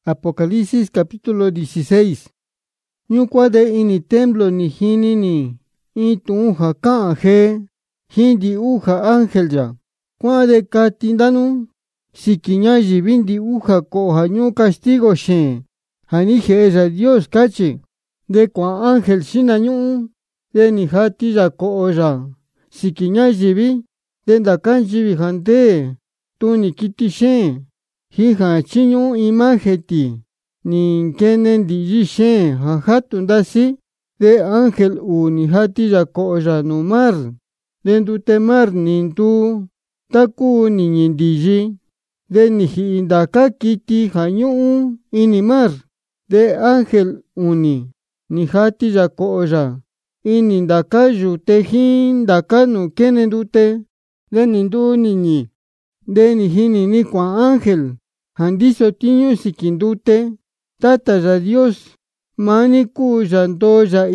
Apocalipsis capítulo 16. Ñuqua de ini templo ni hini ni itu haka he hindi uja ángel ya. Kwa de katindanu sikiña yibindi uja koha ñu castigo she. Hani jeja Dios kachi. De kwa ángel shina ñu de ni hati ya ko ya. Sikiña yibi de ndakan yibi hante tu ni kiti she. Hija chiñu imajeti ni kenen di she hajatu ndasi de ángel ni hati ya ko ya no mar de ndute mar nintu taku ni nyindiji de ni hindaka kiti hanyu ini mar de ángel ni hati ya ko ya ini ndaka yute hindaka no kenen dute de nindu niñi de ni hini ni kwa ángel handiso tiño sikindute tata ya Dios mani ku yanto ya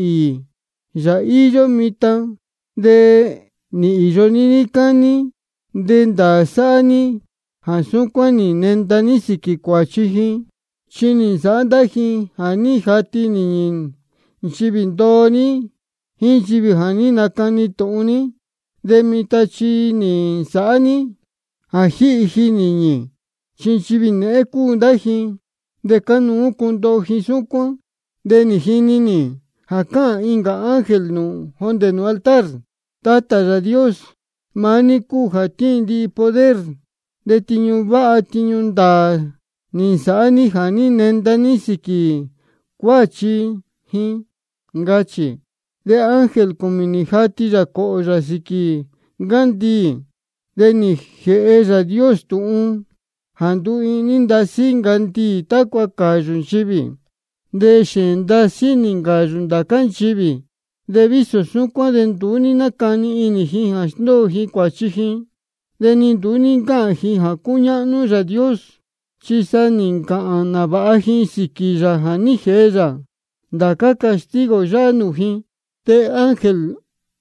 iyo mita de ni iyo ni kani de ndasani hasukwa ni nendani sikikwachihi chini sandahi hani hati ni nchibindoni hinchibi hani nakani toni de mita chini sani ahi niñi chinchibi neku ndahi de kanu kundo hisukwa de ni hini ni haka inga ángel no honde no altar tata ya Dios mani ku hatindi poder de tiñu ba tiñu nda ni sani hani nendani siki kwachi hi ngachi de ángel kumini hati ya ko ya siki gandi de ni je'e Dios tu'un handu ini ndasi nganti takwa kayun chibi de shendasi ningayun dakan chibi de viso sukwa de nduni nakani ini hi hasndo hi kwachihi de ni nduni ka hi hakuñanu ya Dios chisa ninka nabahi sikiya hani jeya ndaka castigo ya nuhi de ángel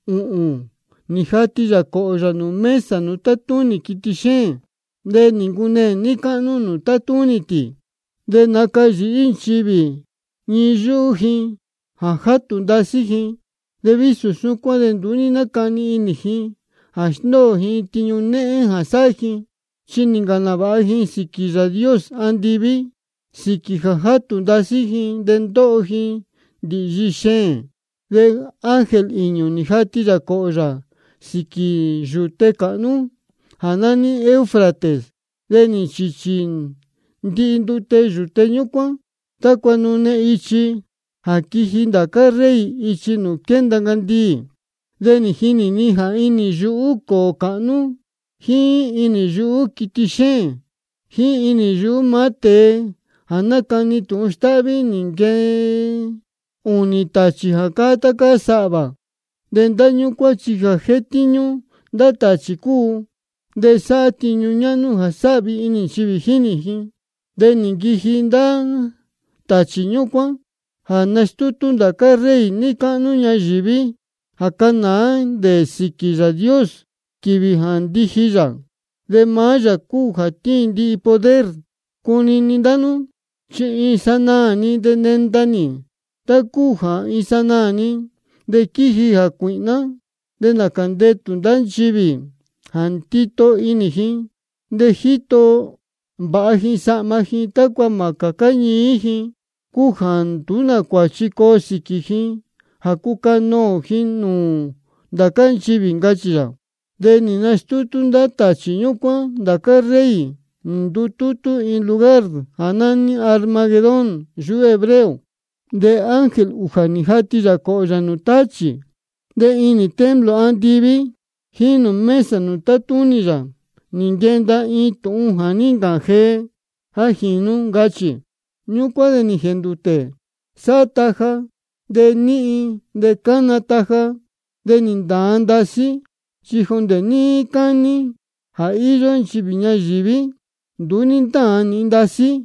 ni hati ya ko ya no mesa no tatuni kitishe de ningune ni kanu no tatuni ti de nakayi inchibi ni yuhi hajatu ndasihi de visu sukwa de nduni nakani inihi hashno hi tiñune hasahi chininganavahi sikiya Dios andivi siki hajatu ndasihi de ndohi di yishe de ángel iño ni hati ya ko ya siki yute kanu hanani Eufrates de ni chichin ndi ndute yute ñukwa takwa nune ichi hakihi ndaka rey ichi no kenda ngandi de ni hini ni ha ini yu ko kanu hi ini yu kitishe hi ini yu mate hanakani tu stabi ninge unitachi hakata kasaba de ndañu kwa chiga hetiñu data chiku de satiñu ñanu hasabi ini chibijinihi de ningihi nda tachiñu kwa hanastutu ndaka rey ni kanu ñayibi hakana de sikiya Dios kibihandihiya de maya ku hatindi poder kunini ndanu chi isanani de nendani takuja isanani de kiji hakuina de nakandetu ndanchibi hantito inihi de hito bahi samahi takwa makakañihi kujantuna kwachiko sikihi hakukano hinu ndakanchibi ngachiya de ninastutu ndata chiñukwa ndaka rey ndututu en lugar hanani Armagedón yu hebreo de ángel ujanihati ya ko ya nutachi de ini templo andivi hino mesa nutatuni ya ningenda itu haninga he hajinu ngachi ñukwa de ni hendute sataja de ni de kanataja de nindandasi chihonde ni kani ha iyo chibiña yibi duninda nindasi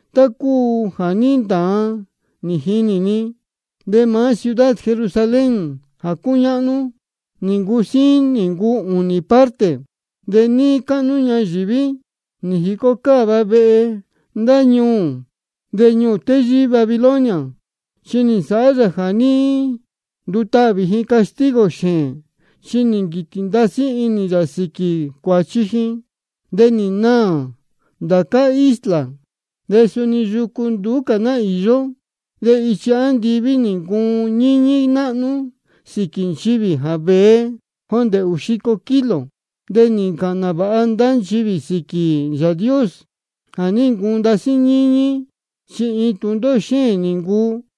taku haninda ni hini ni de más ciudad Jerusalén hakuñanu ningu sin ningu uniparte de ni kanu ñayibi ni hikokaba be ndañu de ñuteyi Babilonia. Chini saya jani duta vihi castigo shen. Chini gitindasi ini yasiki kuachihin. De ni na daka isla. De suni yukunduka na iyo. De ichan divi ningún ñiñi nanu. Sikin chibi habe. Honde ushiko kilo. De ni kanaba andan chibi siki ya Dios. A ningún dasi ñiñi. Si itundo shen ningún.